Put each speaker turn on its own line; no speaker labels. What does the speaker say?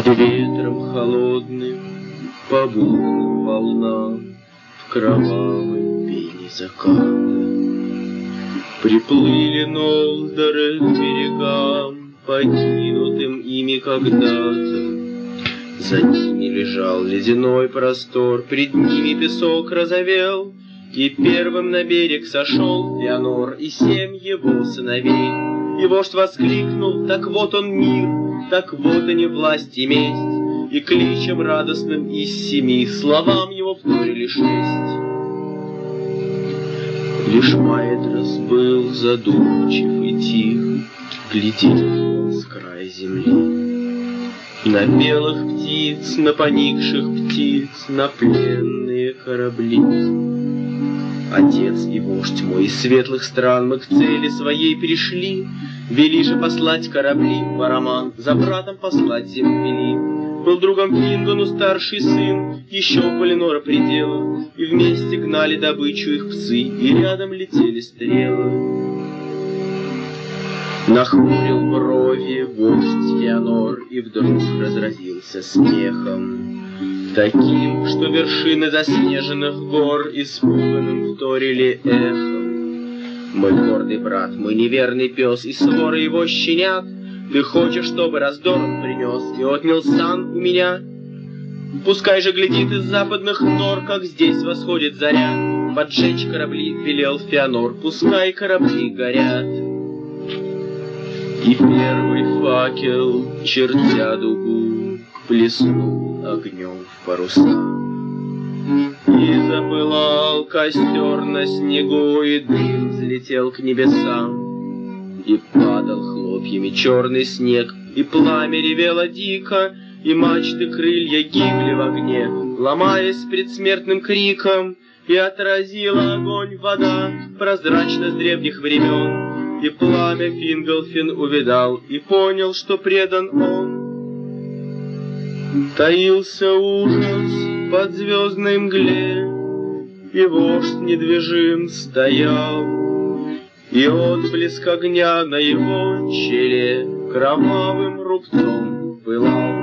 Под ветром холодным, по бурным волнам, в кровавой пене заката приплыли Нолдоры к берегам, покинутым ими когда-то. За ними лежал ледяной простор, пред ними песок разовел, и первым на берег сошел Феанор и 7 его сыновей. И вождь воскликнул: так вот он мир, так вот они власть и месть, и кличем радостным из 7 словам его вторили 6. Лишь Маэдрос был задумчив и тих, глядел с края земли на белых птиц, на поникших птиц, на пленные корабли. Отец и вождь мой из светлых стран, мы к цели своей пришли, вели же послать корабли в Араман, за братом послать земли. Был другом Фингану старший сын, еще в Валинора пределах, и вместе гнали добычу их псы, и рядом летели стрелы. Нахмурил брови вождь Феанор и вдруг разразился смехом, таким, что вершины заснеженных гор испуганным вторили эхом. Мой гордый брат, мой неверный пес и свора его щенят, ты хочешь, чтобы раздор он принес и отнял сан у меня? Пускай же глядит из западных нор, как здесь восходит заря. Поджечь корабли велел Феанор, пускай корабли горят. И первый факел, чертя дугу, плеснул огнем в паруса. И запылал костер на снегу, и дым взлетел к небесам. И падал хлопьями черный снег, и пламя ревело дико, и мачты крылья гибли в огне, ломаясь предсмертным криком. И отразила огонь вода, прозрачно с древних времен. И пламя Фингалфин увидал, и понял, что предан он. Таился ужас под звездной мгле, и вождь недвижим стоял, и отблеск огня на его челе кровавым рубцом пылал.